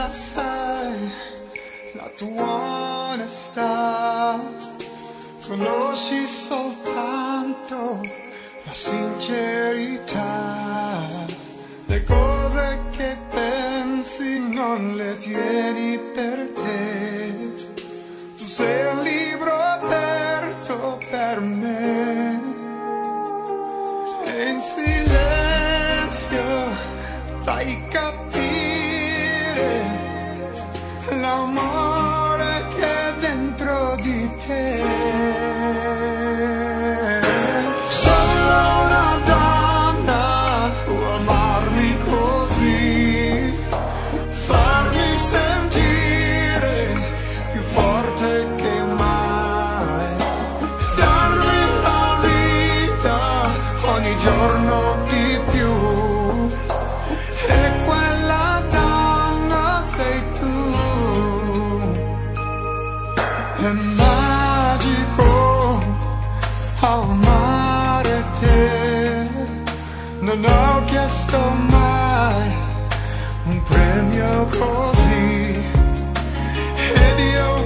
sai la tua onestà, conosci soltanto la sincerità, le cose che pensi non le tieni per te, tu sei un libro aperto per me e in silenzio fai capire l'amore che è dentro di te. Solo una donna può amarmi così, farmi sentire più forte che mai, darmi la vita ogni giorno di più. E quella donna sei tu. È magico amare te, non ho chiesto mai un premio così ed io